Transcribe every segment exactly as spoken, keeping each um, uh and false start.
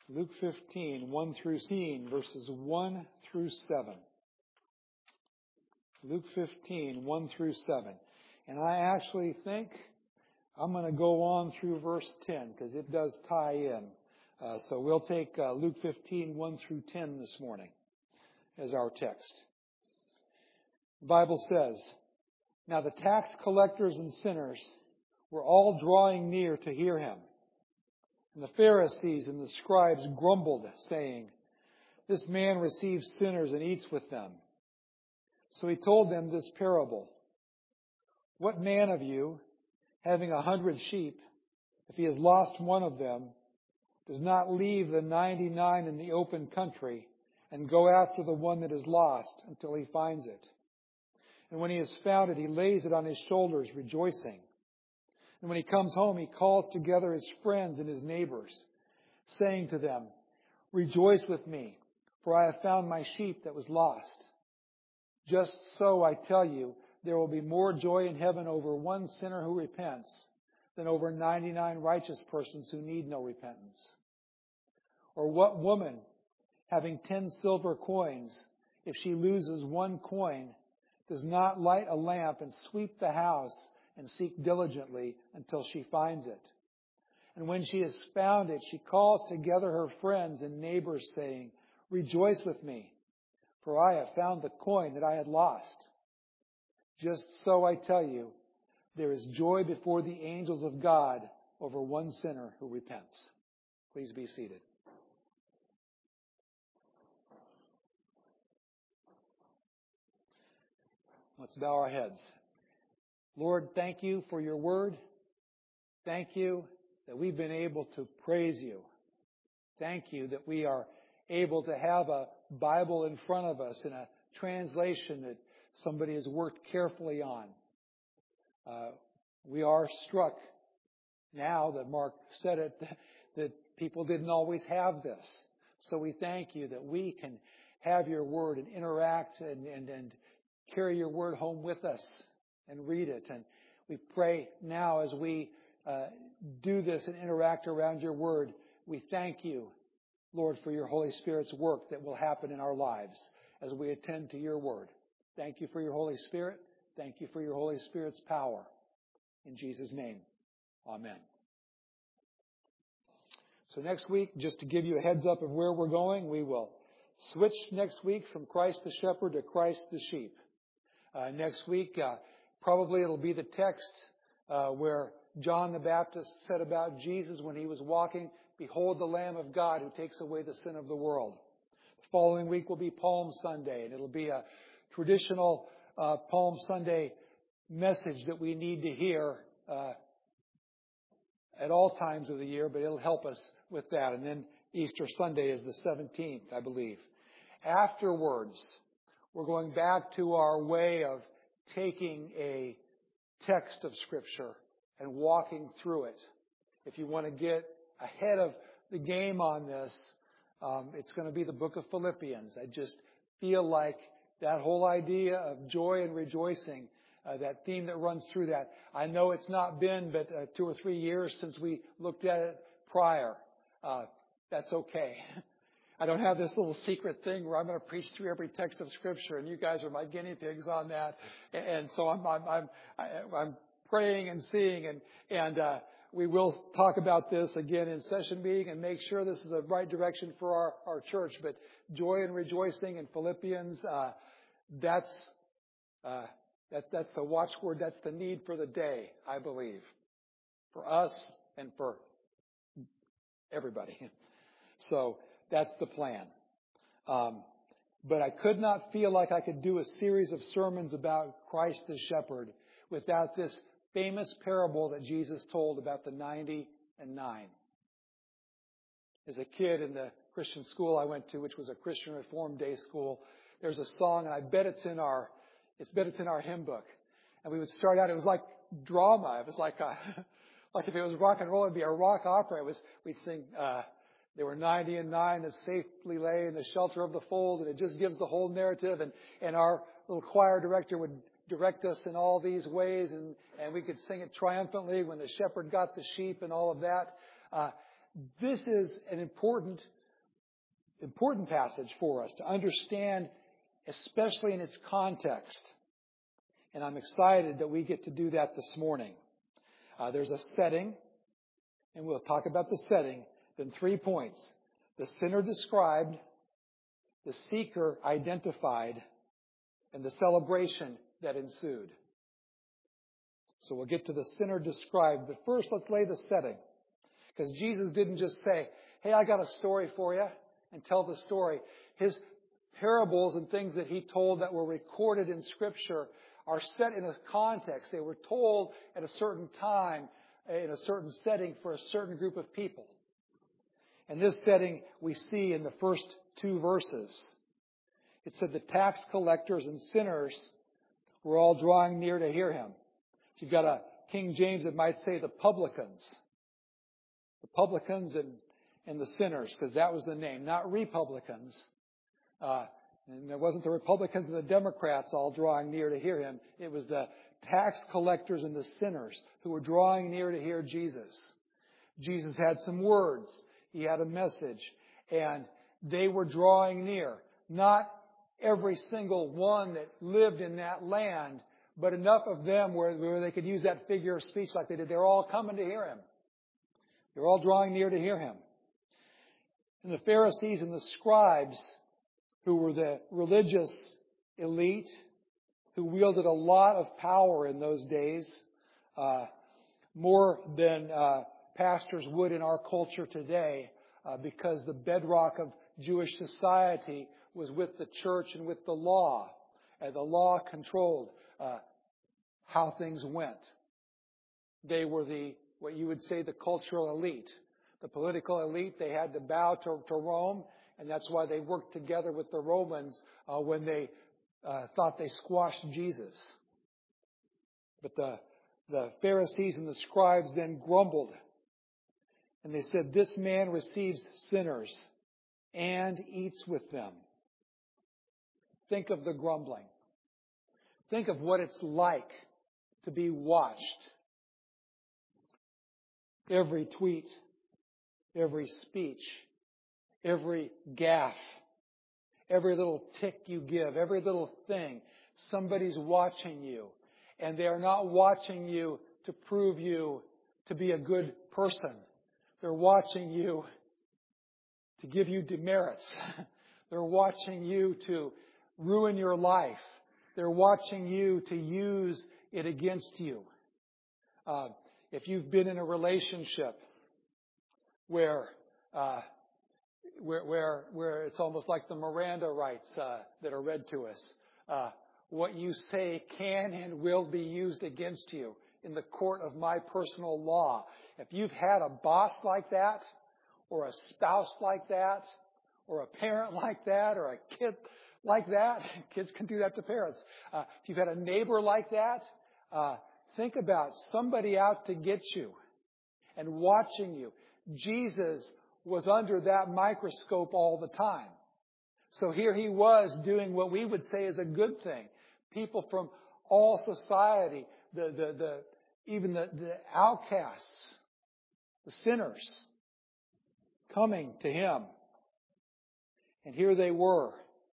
Luke fifteen, one through seven, verses one through seven. Luke fifteen, one through seven. And I actually think I'm going to go on through verse ten because it does tie in. Uh, so we'll take uh, Luke fifteen, one through ten this morning as our text. The Bible says, "Now the tax collectors and sinners were all drawing near to hear him. And the Pharisees and the scribes grumbled, saying, 'This man receives sinners and eats with them.' So he told them this parable. 'What man of you, having a hundred sheep, if he has lost one of them, does not leave the ninety-nine in the open country and go after the one that is lost until he finds it? And when he has found it, he lays it on his shoulders, rejoicing. And when he comes home, he calls together his friends and his neighbors, saying to them, "Rejoice with me, for I have found my sheep that was lost." Just so, I tell you, there will be more joy in heaven over one sinner who repents than over ninety-nine righteous persons who need no repentance. Or what woman, having ten silver coins, if she loses one coin, does not light a lamp and sweep the house and seek diligently until she finds it? And when she has found it, she calls together her friends and neighbors, saying, "Rejoice with me, for I have found the coin that I had lost." Just so, I tell you, there is joy before the angels of God over one sinner who repents. Please be seated. Let's bow our heads. Lord, thank you for your word. Thank you that we've been able to praise you. Thank you that we are able to have a Bible in front of us in a translation that somebody has worked carefully on. Uh, we are struck now that Mark said it, that, that people didn't always have this. So we thank you that we can have your word and interact and, and, and carry your word home with us and read it. And we pray now as we uh, do this and interact around your word, we thank you, Lord, for your Holy Spirit's work that will happen in our lives as we attend to your word. Thank you for your Holy Spirit. Thank you for your Holy Spirit's power. In Jesus' name, amen. So next week, just to give you a heads up of where we're going, we will switch next week from Christ the Shepherd to Christ the Sheep. Uh, next week, uh, probably it'll be the text uh, where John the Baptist said about Jesus when he was walking, "Behold the Lamb of God who takes away the sin of the world." The following week will be Palm Sunday, and it'll be a traditional uh, Palm Sunday message that we need to hear uh, at all times of the year, but it'll help us with that. And then Easter Sunday is the seventeenth, I believe. Afterwards, we're going back to our way of taking a text of Scripture and walking through it. If you want to get ahead of the game on this, um, it's going to be the book of Philippians. I just feel like that whole idea of joy and rejoicing, uh, that theme that runs through that. I know it's not been but uh, two or three years since we looked at it prior. Uh, that's okay. I don't have this little secret thing where I'm going to preach through every text of Scripture, and you guys are my guinea pigs on that. And so I'm I'm I'm, I'm praying and seeing, and and uh, we will talk about this again in session meeting and make sure this is the right direction for our, our church. But joy and rejoicing in Philippians, uh, that's uh, that that's the watchword. That's the need for the day, I believe, for us and for everybody. So that's the plan. Um, but I could not feel like I could do a series of sermons about Christ the Shepherd without this famous parable that Jesus told about the ninety and nine. As a kid in the Christian school I went to, which was a Christian Reformed day school, there's a song, and I bet it's in our, it's bet it's in our hymn book. And we would start out, it was like drama. It was like a, like if it was rock and roll, it'd be a rock opera. It was, we'd sing, uh, there were ninety and nine that safely lay in the shelter of the fold, and it just gives the whole narrative. And, and our little choir director would direct us in all these ways, and, and we could sing it triumphantly when the shepherd got the sheep and all of that. Uh, this is an important, important passage for us to understand, especially in its context. And I'm excited that we get to do that this morning. Uh, there's a setting, and we'll talk about the setting. Then three points. The sinner described, the seeker identified, and the celebration that ensued. So we'll get to the sinner described. But first, let's lay the setting. Because Jesus didn't just say, hey, I got a story for you, and tell the story. His parables and things that he told that were recorded in Scripture are set in a context. They were told at a certain time, in a certain setting for a certain group of people. And this setting we see in the first two verses. It said the tax collectors and sinners were all drawing near to hear him. If you've got a King James, it might say the publicans. The publicans and, and the sinners, because that was the name, not republicans. Uh, and it wasn't the Republicans and the Democrats all drawing near to hear him. It was the tax collectors and the sinners who were drawing near to hear Jesus. Jesus had some words. He had a message. And they were drawing near. Not every single one that lived in that land, but enough of them where, where they could use that figure of speech like they did. They're all coming to hear him. They're all drawing near to hear him. And the Pharisees and the scribes, who were the religious elite, who wielded a lot of power in those days, uh, more than uh, pastors would in our culture today, uh, because the bedrock of Jewish society was with the church and with the law. And the law controlled uh, how things went. They were the, what you would say, the cultural elite. The political elite, they had to bow to, to Rome, and that's why they worked together with the Romans uh, when they uh, thought they squashed Jesus. But the, the Pharisees and the scribes then grumbled. And they said, this man receives sinners and eats with them. Think of the grumbling. Think of what it's like to be watched. Every tweet, every speech, every gaffe, every little tick you give, every little thing, somebody's watching you. And they are not watching you to prove you to be a good person. They're watching you to give you demerits. They're watching you to ruin your life. They're watching you to use it against you. Uh, if you've been in a relationship where, uh, where, where, where it's almost like the Miranda rights uh, that are read to us, uh, what you say can and will be used against you in the court of my personal law. If you've had a boss like that, or a spouse like that, or a parent like that, or a kid like that, kids can do that to parents. Uh, if you've had a neighbor like that, uh, think about somebody out to get you and watching you. Jesus was under that microscope all the time. So here he was doing what we would say is a good thing. People from all society, the, the, the, even the, the outcasts, the sinners, coming to him. And here they were,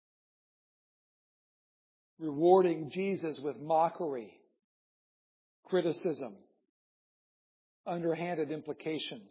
rewarding Jesus with mockery, criticism, underhanded implications.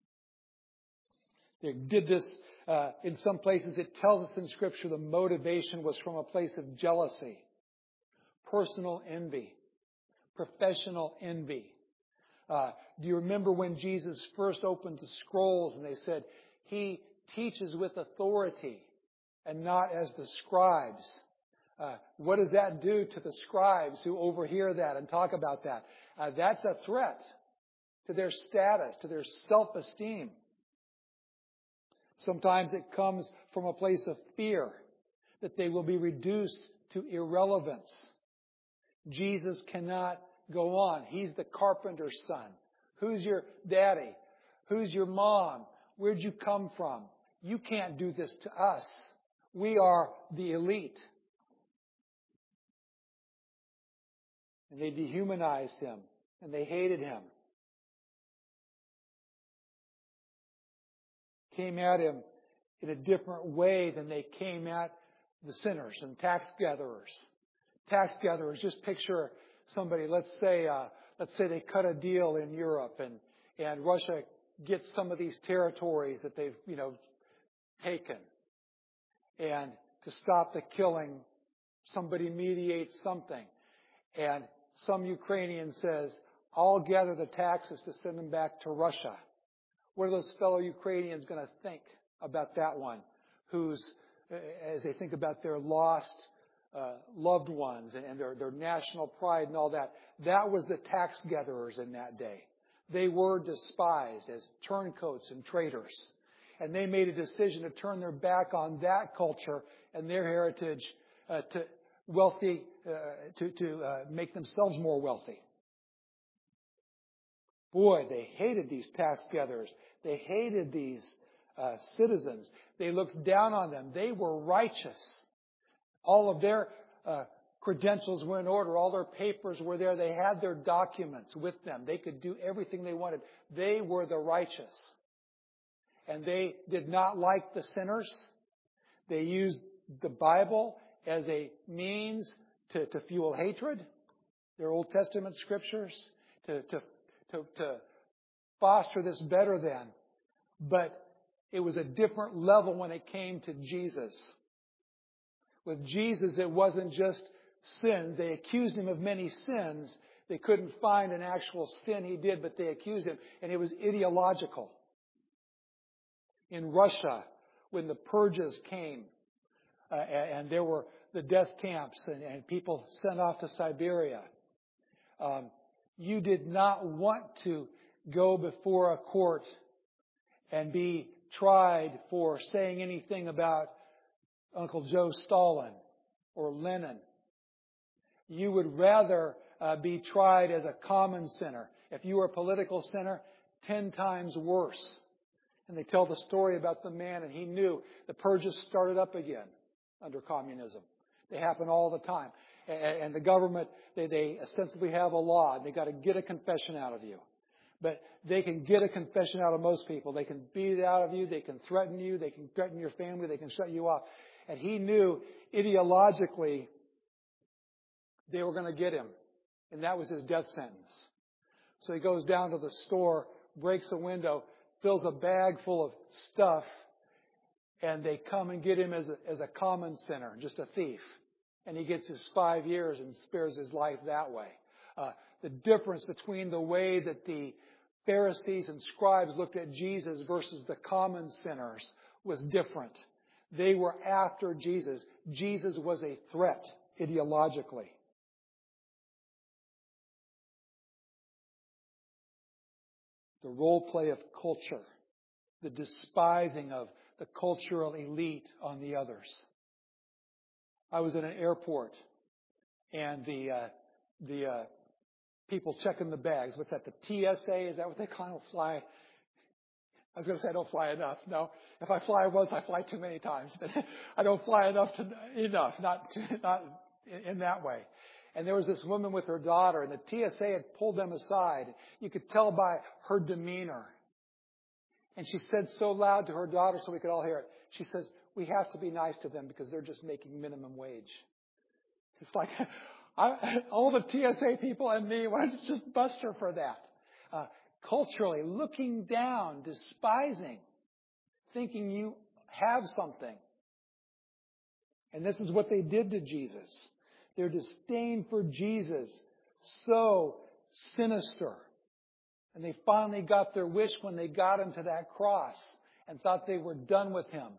They did this uh, in some places. It tells us in Scripture the motivation was from a place of jealousy, personal envy, professional envy. Uh, do you remember when Jesus first opened the scrolls and they said, he teaches with authority and not as the scribes? Uh, what does that do to the scribes who overhear that and talk about that? Uh, that's a threat to their status, to their self-esteem. Sometimes it comes from a place of fear that they will be reduced to irrelevance. Jesus cannot go on. He's the carpenter's son. Who's your daddy? Who's your mom? Where'd you come from? You can't do this to us. We are the elite. And they dehumanized him, and they hated him. came at him in a different way than they came at the sinners and tax gatherers. Tax gatherers, just picture somebody, let's say, uh, let's say they cut a deal in Europe and, and Russia gets some of these territories that they've, you know, taken. And to stop the killing, somebody mediates something. And some Ukrainian says, I'll gather the taxes to send them back to Russia. What are those fellow Ukrainians going to think about that one? Who's, as they think about their lost uh, loved ones and, and their, their national pride and all that. That was the tax gatherers in that day. They were despised as turncoats and traitors. And they made a decision to turn their back on that culture and their heritage uh, to wealthy, uh, to, to uh, make themselves more wealthy. Boy, they hated these tax gatherers. They hated these uh, citizens. They looked down on them. They were righteous. All of their uh, credentials were in order. All their papers were there. They had their documents with them. They could do everything they wanted. They were the righteous. And they did not like the sinners. They used the Bible as a means to, to fuel hatred. Their Old Testament scriptures to, to, to, to foster this better than. But it was a different level when it came to Jesus. With Jesus, it wasn't just sins. They accused him of many sins. They couldn't find an actual sin he did, but they accused him. And it was ideological. In Russia, when the purges came, uh, and there were the death camps and, and people sent off to Siberia, um, you did not want to go before a court and be tried for saying anything about Uncle Joe Stalin or Lenin. You would rather uh, be tried as a common sinner. If you were a political sinner, ten times worse. And they tell the story about the man, and he knew the purges started up again under communism. They happen all the time. And the government, they, they ostensibly have a law, and they got to get a confession out of you. But they can get a confession out of most people. They can beat it out of you. They can threaten you. They can threaten your family. They can shut you off. And he knew ideologically they were going to get him. And that was his death sentence. So he goes down to the store, breaks a window, fills a bag full of stuff, and they come and get him as a, as a common sinner, just a thief. And he gets his five years and spares his life that way. Uh, the difference between the way that the Pharisees and scribes looked at Jesus versus the common sinners was different. They were after Jesus. Jesus was a threat ideologically. The role play of culture, the despising of the cultural elite on the others. I was in an airport, and the uh, the uh, people checking the bags. What's that? The T S A? Is that what they call it? I don't fly. I was going to say I don't fly enough. No, if I fly once, I fly too many times. But I don't fly enough to enough, not to, not in that way. And there was this woman with her daughter, and the T S A had pulled them aside. You could tell by her demeanor. And she said so loud to her daughter so we could all hear it. She says, we have to be nice to them because they're just making minimum wage. It's like I, all the T S A people and me wanted to just bust her for that. Uh, culturally, looking down, despising, thinking you have something. And this is what they did to Jesus. Their disdain for Jesus, so sinister. And they finally got their wish when they got him to that cross and thought they were done with him.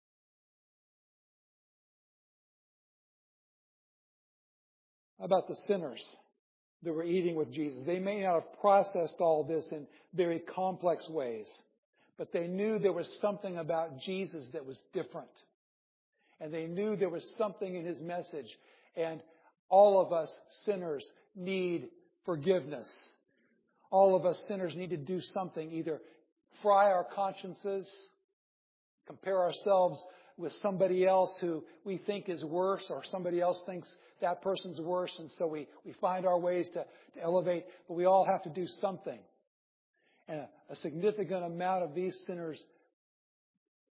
How about the sinners that were eating with Jesus? They may not have processed all this in very complex ways, but they knew there was something about Jesus that was different. And they knew there was something in his message. And all of us sinners need forgiveness. All of us sinners need to do something, either fry our consciences, compare ourselves with somebody else who we think is worse, or somebody else thinks that person's worse, and so we, we find our ways to, to elevate, but we all have to do something. And a, a significant amount of these sinners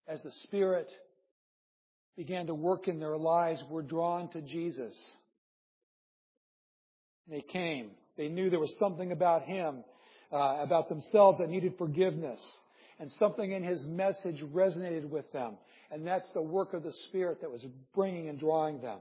as the Spirit began to work in their lives, were drawn to Jesus. They came. They knew there was something about Him, uh, about themselves that needed forgiveness. And something in His message resonated with them. And that's the work of the Spirit that was bringing and drawing them.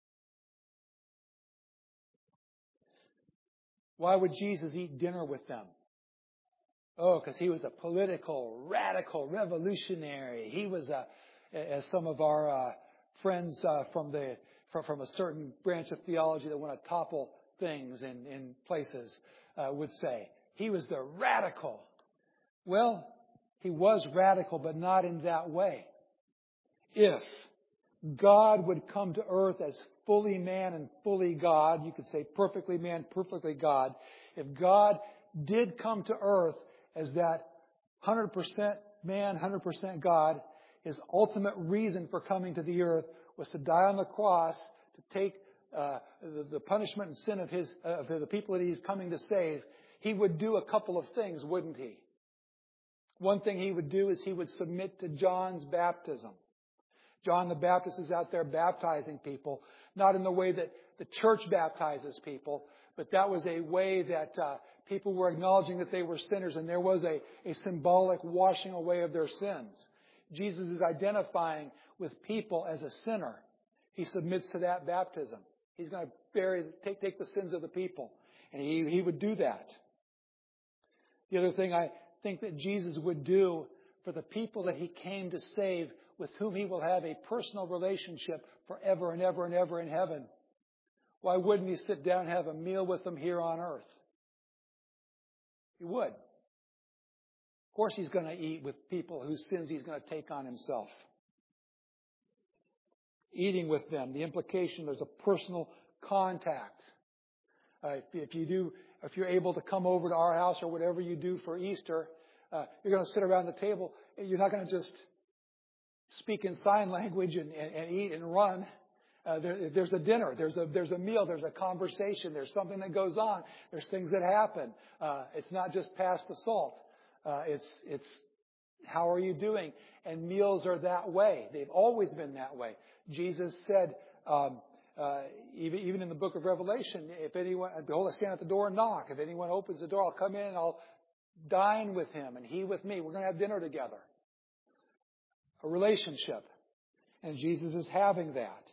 Why would Jesus eat dinner with them? Oh, because He was a political, radical, revolutionary. He was a, as some of our uh, friends uh, from the from, from a certain branch of theology that want to topple things in, in places uh, would say. He was the radical. Well, He was radical, but not in that way. If God would come to earth as fully man and fully God, you could say perfectly man, perfectly God. If God did come to earth as that one hundred percent man, one hundred percent God, His ultimate reason for coming to the earth was to die on the cross, to take uh, the, the punishment and sin of His uh, of the people that He's coming to save. He would do a couple of things, wouldn't He? One thing He would do is He would submit to John's baptism. John the Baptist is out there baptizing people, not in the way that the church baptizes people, but that was a way that uh, people were acknowledging that they were sinners, and there was a, a symbolic washing away of their sins. Jesus is identifying with people as a sinner. He submits to that baptism. He's going to bury, take, take the sins of the people, and he, he would do that. The other thing I think that Jesus would do for the people that He came to save, with whom He will have a personal relationship forever and ever and ever in heaven. Why wouldn't He sit down and have a meal with them here on earth? He would. Of course He's going to eat with people whose sins He's going to take on Himself. Eating with them, the implication, there's a personal contact. Uh, if, if you do, if you're able to come over to our house or whatever you do for Easter, uh, you're going to sit around the table. You're not going to just speak in sign language and, and, and eat and run. Uh, there, there's a dinner, there's a there's a meal, there's a conversation, there's something that goes on, there's things that happen. Uh, it's not just pass the salt. Uh, it's it's how are you doing? And meals are that way. They've always been that way. Jesus said, um, uh, even even in the book of Revelation, if anyone, behold, I stand at the door and knock. If anyone opens the door, I'll come in and I'll dine with him and he with me. We're going to have dinner together. A relationship. And Jesus is having that.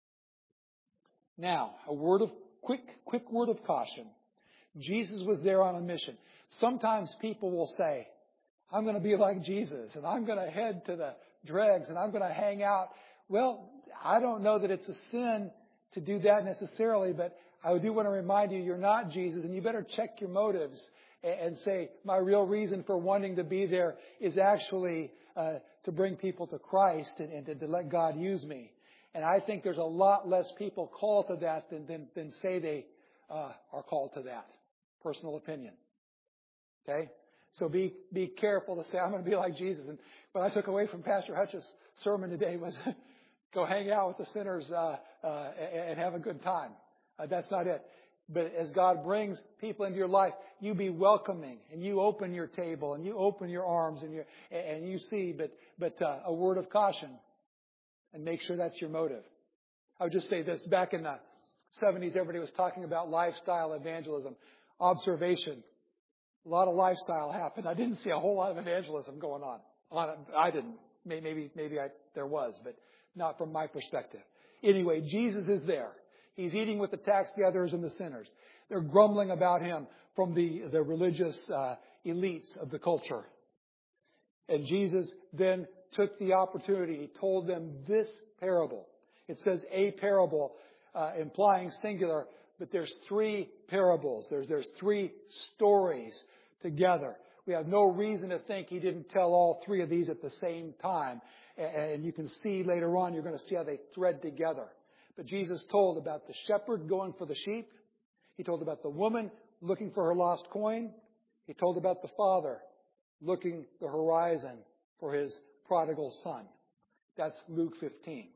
Now, a word of quick, quick word of caution. Jesus was there on a mission. Sometimes people will say, I'm going to be like Jesus and I'm going to head to the dregs and I'm going to hang out. Well, I don't know that it's a sin to do that necessarily, but I do want to remind you, you're not Jesus, and you better check your motives and say, my real reason for wanting to be there is actually uh, to bring people to Christ and, and to, to let God use me. And I think there's a lot less people called to that than, than, than say they uh, are called to that. Personal opinion. Okay? So be be careful to say, I'm going to be like Jesus. And what I took away from Pastor Hutch's sermon today was go hang out with the sinners uh, uh, and, and have a good time. Uh, that's not it. But as God brings people into your life, you be welcoming and you open your table and you open your arms and you and you see. But but uh, a word of caution, and make sure that's your motive. I would just say this: back in the seventies, everybody was talking about lifestyle evangelism, observation. A lot of lifestyle happened. I didn't see a whole lot of evangelism going on. I didn't. Maybe maybe I, there was, but not from my perspective. Anyway, Jesus is there. He's eating with the tax gatherers and the sinners. They're grumbling about him from the, the religious uh, elites of the culture. And Jesus then took the opportunity. He told them this parable. It says a parable, uh, implying singular, but there's three parables. There's, there's three stories together. We have no reason to think he didn't tell all three of these at the same time. And you can see later on, you're going to see how they thread together. But Jesus told about the shepherd going for the sheep. He told about the woman looking for her lost coin. He told about the father looking the horizon for his prodigal son. That's Luke fifteen.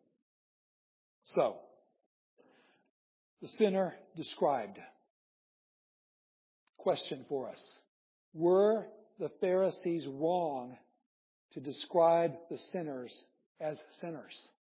So, the sinner described. Question for us. Were the Pharisees wrong to describe the sinners as sinners.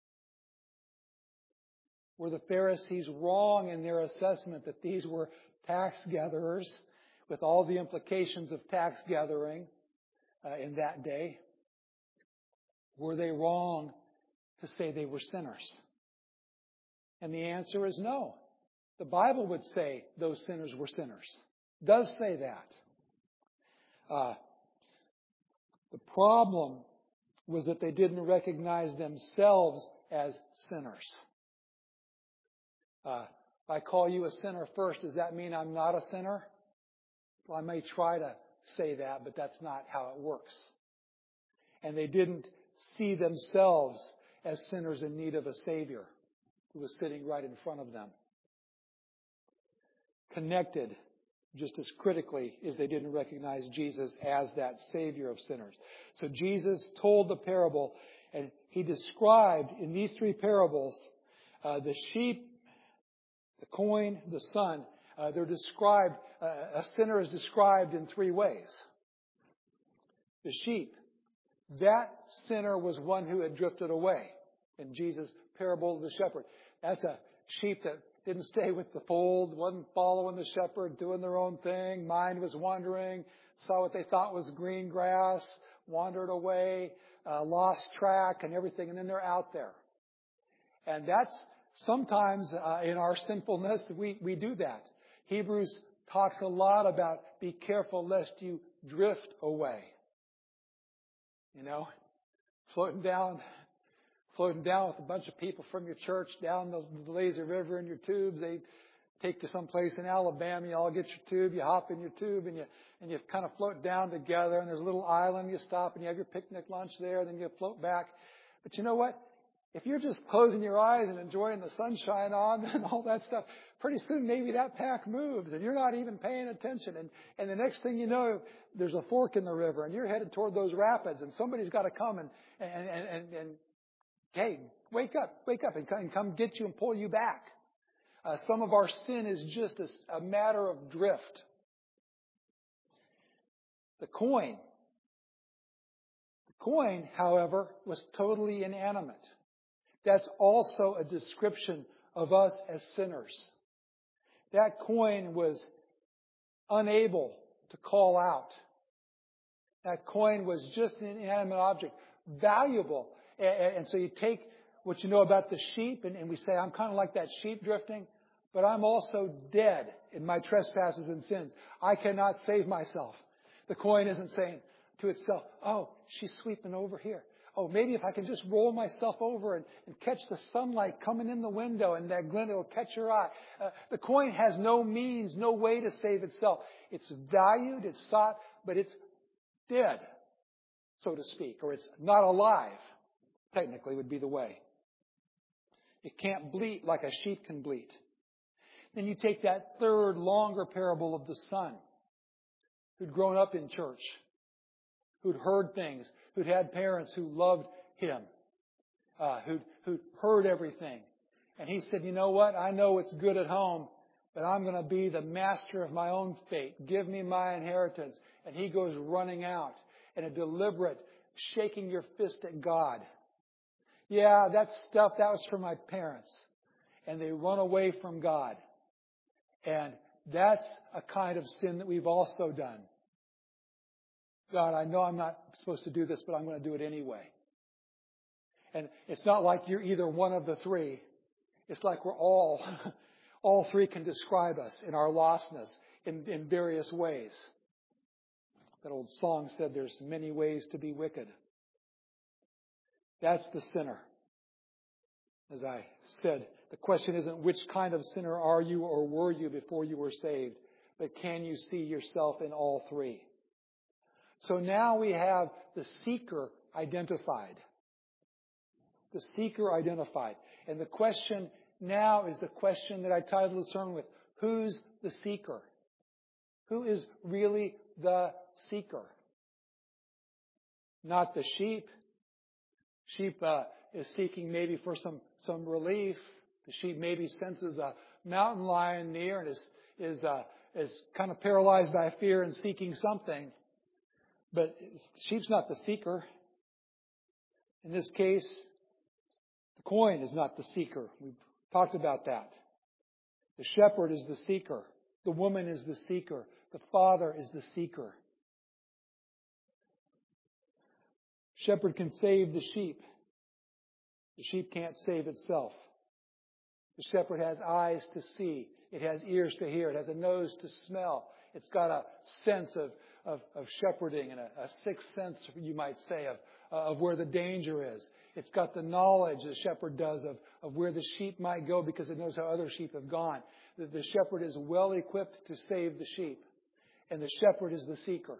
Were the Pharisees wrong in their assessment that these were tax gatherers with all the implications of tax gathering uh, in that day? Were they wrong to say they were sinners? And the answer is no. The Bible would say those sinners were sinners. It does say that. Uh, the problem was that they didn't recognize themselves as sinners. Uh, if I call you a sinner first, does that mean I'm not a sinner? Well, I may try to say that, but that's not how it works. And they didn't see themselves as sinners in need of a Savior who was sitting right in front of them. Connected, just as critically, is they didn't recognize Jesus as that Savior of sinners. So Jesus told the parable, and He described in these three parables, uh, the sheep, the coin, the son, uh, they're described, uh, a sinner is described in three ways. The sheep, that sinner was one who had drifted away. In Jesus' parable of the shepherd, that's a sheep that didn't stay with the fold, wasn't following the shepherd, doing their own thing, mind was wandering, saw what they thought was green grass, wandered away, uh, lost track and everything, and then they're out there. And that's sometimes uh, in our sinfulness, we, we do that. Hebrews talks a lot about be careful lest you drift away. You know, floating down, floating down with a bunch of people from your church down the, the lazy river in your tubes. They take you someplace in Alabama. You all get your tube. You hop in your tube and you and you kind of float down together. And there's a little island. You stop and you have your picnic lunch there. And then you float back. But you know what? If you're just closing your eyes and enjoying the sunshine on and all that stuff, pretty soon maybe that pack moves and you're not even paying attention. And, and the next thing you know, there's a fork in the river and you're headed toward those rapids and somebody's got to come and, and, and, and, and hey, wake up, wake up and come, and come get you and pull you back. Uh, some of our sin is just a, a matter of drift. The coin. The coin, however, was totally inanimate. That's also a description of us as sinners. That coin was unable to call out. That coin was just an inanimate object, valuable. And so you take what you know about the sheep, and we say, I'm kind of like that sheep drifting, but I'm also dead in my trespasses and sins. I cannot save myself. The coin isn't saying to itself, oh, she's sweeping over here. Oh, maybe if I can just roll myself over and, and catch the sunlight coming in the window and that glint will catch your eye. Uh, the coin has no means, no way to save itself. It's valued, it's sought, but it's dead, so to speak, or it's not alive, technically would be the way. It can't bleat like a sheep can bleat. Then you take that third, longer parable of the son who'd grown up in church, who'd heard things, who'd had parents who loved him, uh, who'd, who'd heard everything. And he said, you know what? I know it's good at home, but I'm going to be the master of my own fate. Give me my inheritance. And he goes running out in a deliberate shaking your fist at God. Yeah, that stuff, that was for my parents. And they run away from God. And that's a kind of sin that we've also done. God, I know I'm not supposed to do this, but I'm going to do it anyway. And it's not like you're either one of the three. It's like we're all, all three can describe us in our lostness in, in various ways. That old song said there's many ways to be wicked. That's the sinner. As I said, the question isn't which kind of sinner are you or were you before you were saved, but can you see yourself in all three? So now we have the seeker identified. The seeker identified. And the question now is the question that I titled the sermon with. Who's the seeker? Who is really the seeker? Not the sheep. Sheep uh, is seeking maybe for some, some relief. The sheep maybe senses a mountain lion near and is, is, uh, is kind of paralyzed by fear and seeking something. But sheep's not the seeker. In this case, the coin is not the seeker. We've talked about that. The shepherd is the seeker. The woman is the seeker. The father is the seeker. Shepherd can save the sheep. The sheep can't save itself. The shepherd has eyes to see. It has ears to hear. It has a nose to smell. It's got a sense of, of, of shepherding and a, a sixth sense, you might say, of, of where the danger is. It's got the knowledge the shepherd does of, of where the sheep might go because it knows how other sheep have gone. The, the shepherd is well equipped to save the sheep. And the shepherd is the seeker.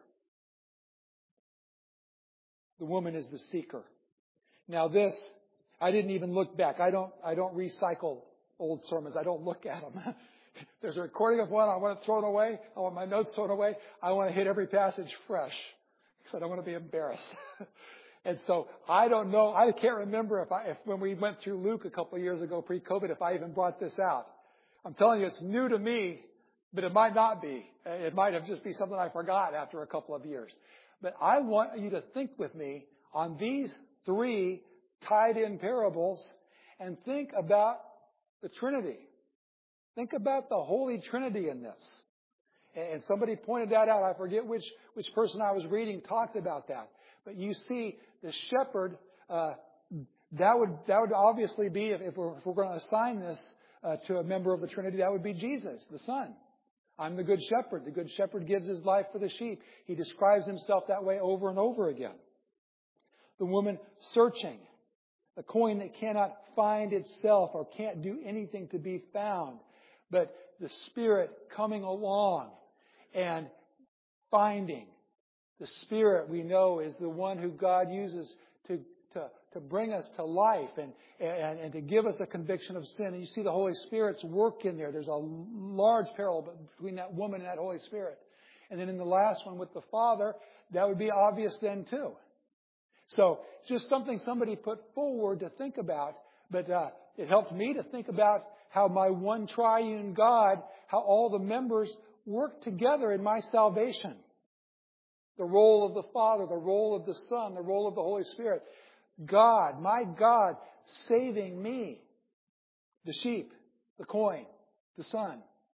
The woman is the seeker. Now this, I didn't even look back. I don't, I don't recycle old sermons. I don't look at them. There's a recording of one. I want to throw it away. I want my notes thrown away. I want to hit every passage fresh because I don't want to be embarrassed. And so I don't know. I can't remember if I, if when we went through Luke a couple of years ago, pre-COVID, if I even brought this out. I'm telling you, it's new to me, but it might not be. It might have just be something I forgot after a couple of years. But I want you to think with me on these three tied-in parables and think about the Trinity. Think about the Holy Trinity in this. And somebody pointed that out. I forget which, which person I was reading talked about that. But you see, the shepherd, uh, that would that would obviously be, if, if, we're, if we're going to assign this uh, to a member of the Trinity, that would be Jesus, the Son. I'm the good shepherd. The good shepherd gives his life for the sheep. He describes himself that way over and over again. The woman searching. The coin that cannot find itself or can't do anything to be found. But the Spirit coming along and finding. The Spirit, we know, is the one who God uses to, to, to bring us to life and, and, and to give us a conviction of sin. And you see the Holy Spirit's work in there. There's a large parallel between that woman and that Holy Spirit. And then in the last one with the Father, that would be obvious then too. So just something somebody put forward to think about, but uh, it helped me to think about how my one triune God, how all the members work together in my salvation. The role of the Father, the role of the Son, the role of the Holy Spirit. God, my God, saving me. The sheep, the coin, the Son.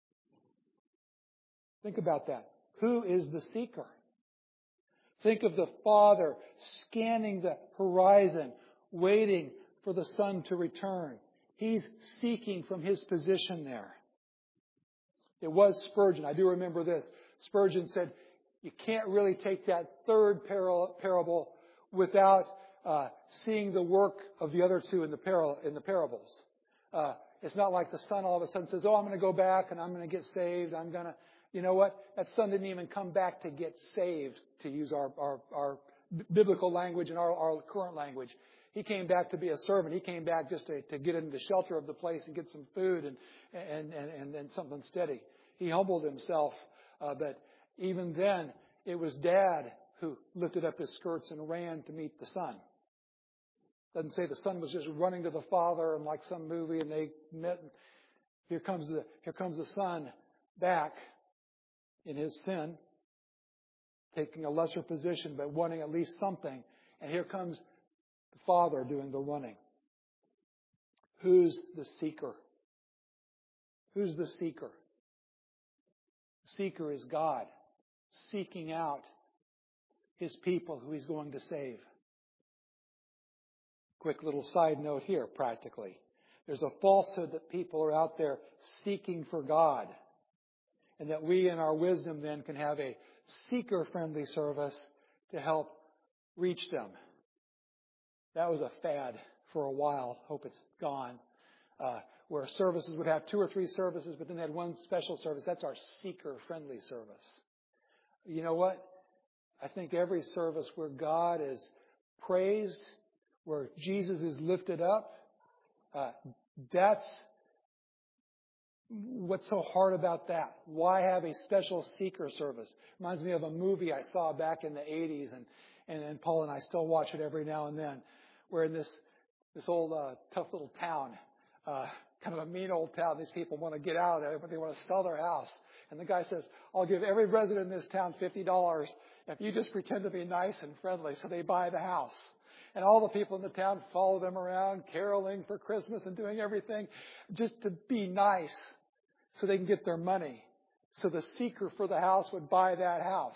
Think about that. Who is the seeker? Think of the Father scanning the horizon, waiting for the Son to return. He's seeking from His position there. It was Spurgeon. I do remember this. Spurgeon said, you can't really take that third parable without uh, seeing the work of the other two in the, par- in the parables. Uh, it's not like the Son all of a sudden says, oh, I'm going to go back and I'm going to get saved. I'm going to, you know what? That Son didn't even come back to get saved, to use our, our, our biblical language and our, our current language. He came back to be a servant. He came back just to, to get into the shelter of the place and get some food and, and, and, and, and something steady. He humbled himself, uh, but even then, it was Dad who lifted up his skirts and ran to meet the Son. Doesn't say the Son was just running to the Father and like some movie and they met. And here comes the here comes the Son back in his sin, taking a lesser position but wanting at least something. And here comes the Father doing the running. Who's the seeker? Who's the seeker? The seeker is God, seeking out His people who He's going to save. Quick little side note here, practically. There's a falsehood that people are out there seeking for God, and that we in our wisdom then can have a seeker-friendly service to help reach them. That was a fad for a while. Hope it's gone. Uh, where services would have two or three services, but then they had one special service. That's our seeker-friendly service. You know what? I think every service where God is praised, where Jesus is lifted up, uh, that's what's so hard about that. Why have a special seeker service? Reminds me of a movie I saw back in the eighties, and, and, and Paul and I still watch it every now and then, where in this, this old uh, tough little town, uh, kind of a mean old town. These people want to get out of there, but they want to sell their house. And the guy says, I'll give every resident in this town fifty dollars if you just pretend to be nice and friendly. So they buy the house. And all the people in the town follow them around, caroling for Christmas and doing everything just to be nice so they can get their money. So the seeker for the house would buy that house.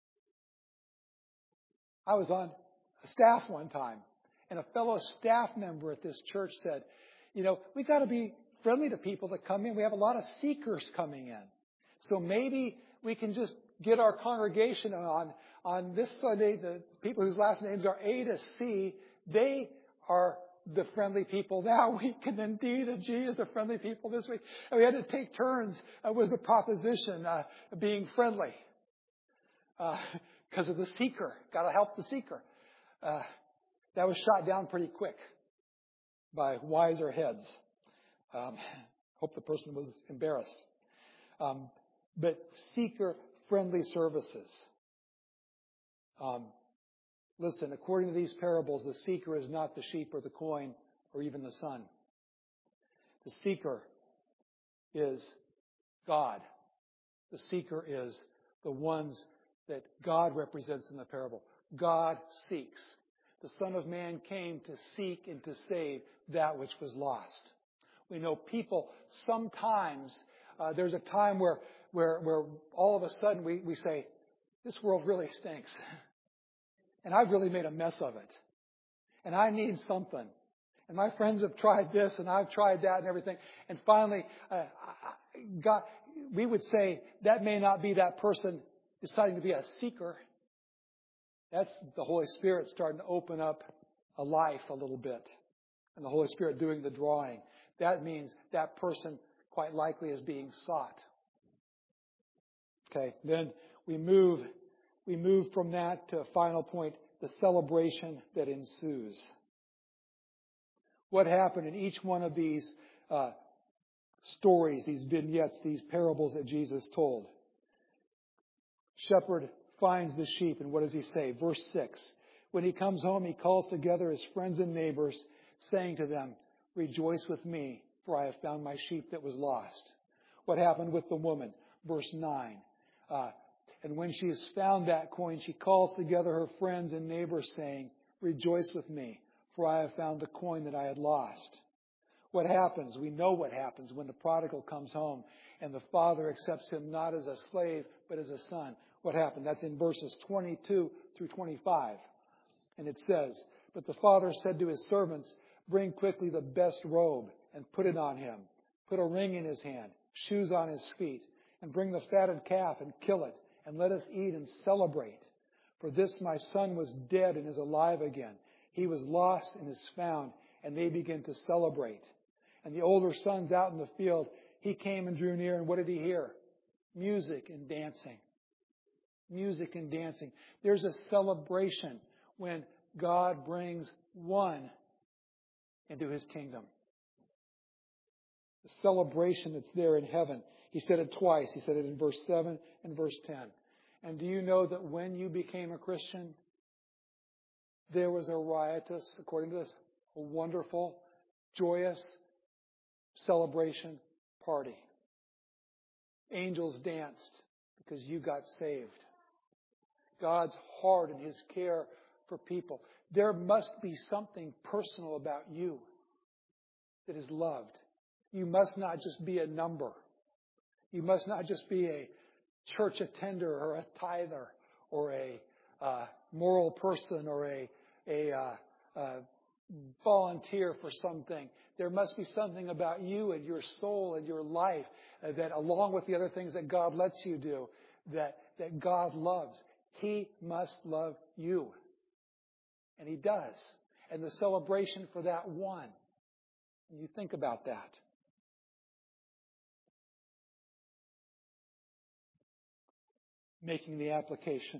I was on staff one time, and a fellow staff member at this church said, you know, we got to be friendly to people that come in. We have a lot of seekers coming in. So maybe we can just get our congregation on, on this Sunday, the people whose last names are A to C, they are the friendly people that week, and then D to G is the friendly people this week. And we had to take turns, uh, was the proposition, uh, being friendly. Uh, because of the seeker. Got to help the seeker. Uh, that was shot down pretty quick by wiser heads. Um, hope the person was embarrassed. Um, but seeker-friendly services. Um, listen, according to these parables, the seeker is not the sheep or the coin or even the sun. The seeker is God. The seeker is the ones that God represents in the parable. God seeks. The Son of Man came to seek and to save that which was lost. We know people sometimes, uh, there's a time where, where, where all of a sudden we, we say, this world really stinks. And I've really made a mess of it. And I need something. And my friends have tried this and I've tried that and everything. And finally, uh, God, we would say that may not be that person deciding to be a seeker. That's the Holy Spirit starting to open up a life a little bit. And the Holy Spirit doing the drawing. That means that person quite likely is being sought. Okay, then we move, we move from that to a final point, the celebration that ensues. What happened in each one of these uh, stories, these vignettes, these parables that Jesus told? Shepherd finds the sheep, and what does he say? Verse six. When he comes home, he calls together his friends and neighbors, saying to them, rejoice with me, for I have found my sheep that was lost. What happened with the woman? Verse nine. Uh, and when she has found that coin, she calls together her friends and neighbors, saying, rejoice with me, for I have found the coin that I had lost. What happens? We know what happens when the prodigal comes home and the father accepts him not as a slave, but as a son. What happened? That's in verses twenty-two through twenty-five. And it says, but the father said to his servants, bring quickly the best robe and put it on him. Put a ring in his hand, shoes on his feet, and bring the fatted calf and kill it, and let us eat and celebrate. For this my son was dead and is alive again. He was lost and is found, and they begin to celebrate. And the older son's out in the field. He came and drew near, and what did he hear? Music and dancing. Music and dancing. There's a celebration when God brings one into his kingdom. The celebration that's there in heaven. He said it twice. He said it in verse seven and verse ten. And do you know that when you became a Christian, there was a riotous, according to this, a wonderful, joyous celebration party. Angels danced because you got saved. God's heart and his care for people. There must be something personal about you that is loved. You must not just be a number. You must not just be a church attender or a tither or a uh, moral person or a, a uh, uh, volunteer for something. There must be something about you and your soul and your life uh, that, along with the other things that God lets you do, that, that God loves. He must love you. And he does. And the celebration for that one. And you think about that. Making the application.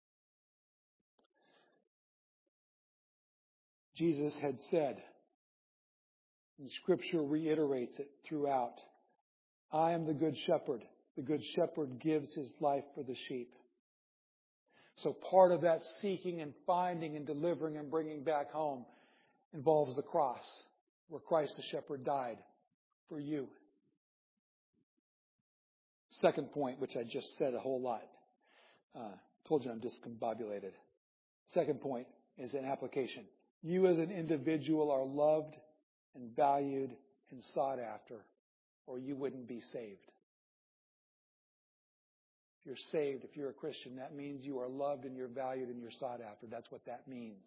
Jesus had said, and Scripture reiterates it throughout, I am the good shepherd. The good shepherd gives his life for the sheep. So part of that seeking and finding and delivering and bringing back home involves the cross, where Christ the shepherd died for you. Second point, which I just said a whole lot. Uh, told you I'm discombobulated. Second point is an application. You as an individual are loved and valued and sought after, or you wouldn't be saved. If you're saved, if you're a Christian, that means you are loved and you're valued and you're sought after. That's what that means.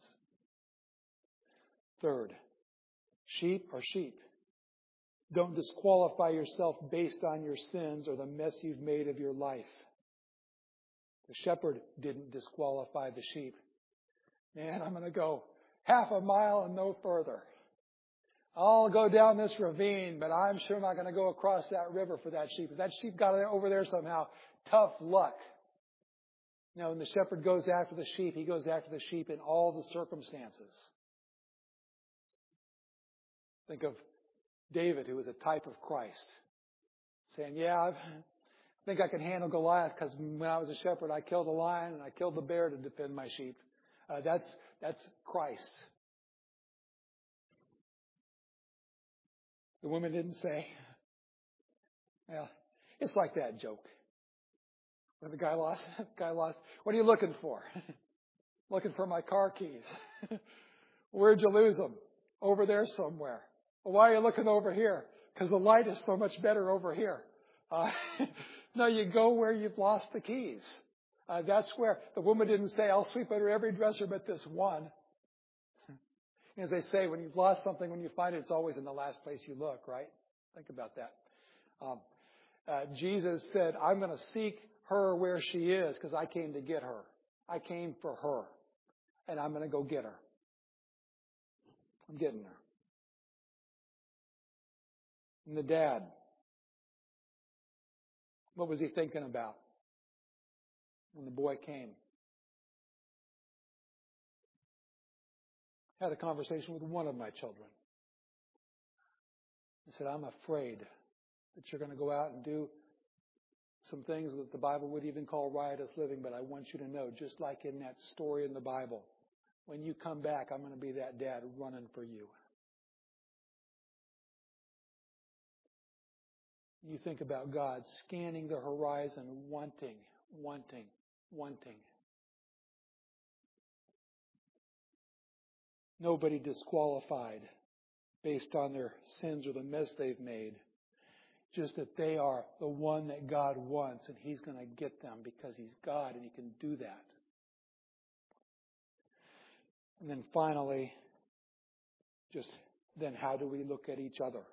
Third, sheep are sheep. Don't disqualify yourself based on your sins or the mess you've made of your life. The shepherd didn't disqualify the sheep. Man, I'm going to go half a mile and no further. I'll go down this ravine, but I'm sure not going to go across that river for that sheep. If that sheep got over there somehow, tough luck. You know, when the shepherd goes after the sheep, he goes after the sheep in all the circumstances. Think of David, who was a type of Christ, saying, yeah, I think I can handle Goliath because when I was a shepherd, I killed a lion and I killed the bear to defend my sheep. Uh, that's, that's Christ. The woman didn't say, well, it's like that joke. When the guy lost, guy lost, what are you looking for? Looking for my car keys. Where'd you lose them? Over there somewhere. Well, why are you looking over here? Because the light is so much better over here. Uh, no, you go where you've lost the keys. Uh, that's where the woman didn't say, I'll sweep under every dresser but this one. As they say, when you've lost something, when you find it, it's always in the last place you look, right? Think about that. Um, uh, Jesus said, I'm going to seek her where she is because I came to get her. I came for her. And I'm going to go get her. I'm getting her. And the dad, what was he thinking about when the boy came? I had a conversation with one of my children. I said, I'm afraid that you're going to go out and do some things that the Bible would even call riotous living, but I want you to know, just like in that story in the Bible, when you come back, I'm going to be that dad running for you. You think about God scanning the horizon, wanting, wanting, wanting. Nobody disqualified based on their sins or the mess they've made. Just that they are the one that God wants, and He's going to get them because He's God and He can do that. And then finally, just then how do we look at each other?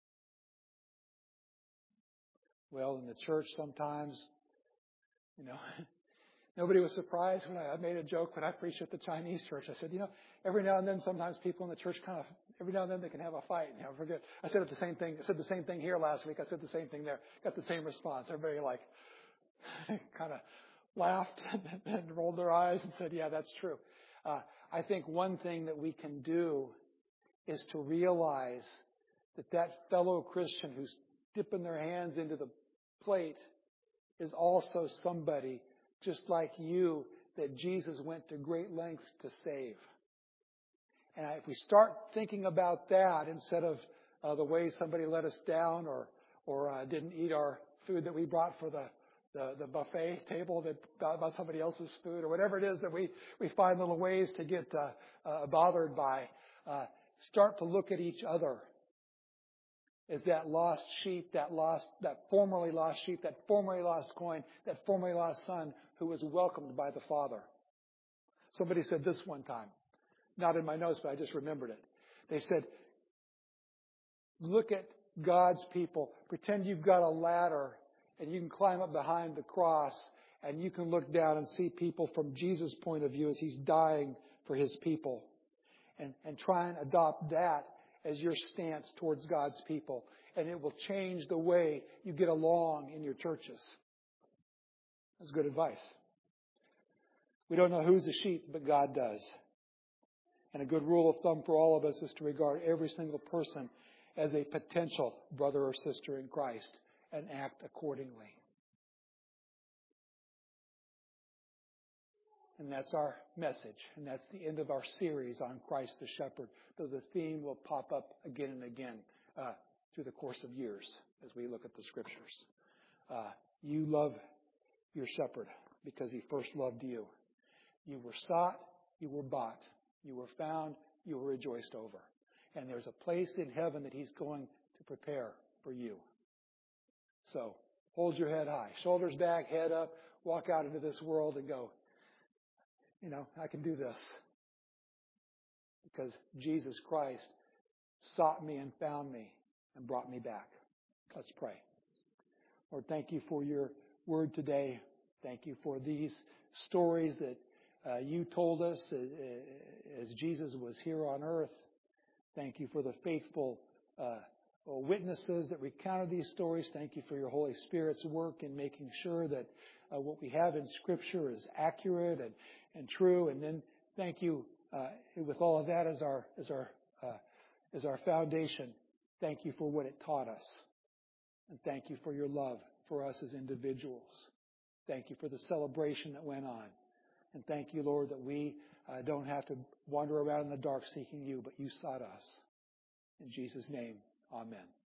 Well, in the church sometimes, you know, nobody was surprised when I, I made a joke when I preached at the Chinese church. I said, you know, every now and then sometimes people in the church kind of, every now and then they can have a fight. You know, forget. I said the same thing. I said the same thing here last week. I said the same thing there. Got the same response. Everybody like kind of laughed and rolled their eyes and said, yeah, that's true. Uh, I think one thing that we can do is to realize that that fellow Christian who's dipping their hands into the plate is also somebody just like you that Jesus went to great lengths to save. And if we start thinking about that instead of uh, the way somebody let us down or or uh, didn't eat our food that we brought for the, the, the buffet table that about somebody else's food or whatever it is that we, we find little ways to get uh, uh, bothered by, uh, start to look at each other as that lost sheep, that lost, that formerly lost sheep, that formerly lost coin, that formerly lost son who was welcomed by the Father. Somebody said this one time, not in my notes, but I just remembered it. They said, look at God's people. Pretend you've got a ladder and you can climb up behind the cross and you can look down and see people from Jesus' point of view as He's dying for His people. And, and try and adopt that as your stance towards God's people. And it will change the way you get along in your churches. That's good advice. We don't know who's a sheep, but God does. And a good rule of thumb for all of us is to regard every single person as a potential brother or sister in Christ and act accordingly. And that's our message. And that's the end of our series on Christ the Shepherd. Though the theme will pop up again and again uh, through the course of years as we look at the Scriptures. Uh, you love your shepherd because He first loved you. You were sought, you were bought. You were found, you were rejoiced over. And there's a place in heaven that He's going to prepare for you. So, hold your head high. Shoulders back, head up. Walk out into this world and go, you know, I can do this. Because Jesus Christ sought me and found me and brought me back. Let's pray. Lord, thank you for your word today. Thank you for these stories that uh, you told us as Jesus was here on earth. Thank you for the faithful uh, witnesses that recounted these stories. Thank you for your Holy Spirit's work in making sure that uh, what we have in Scripture is accurate and, and true. And then thank you uh, with all of that as our as our uh, as our foundation. Thank you for what it taught us, and thank you for your love for us as individuals. Thank you for the celebration that went on, and thank you, Lord, that we uh, don't have to wander around in the dark seeking you, but you sought us. In Jesus' name, amen.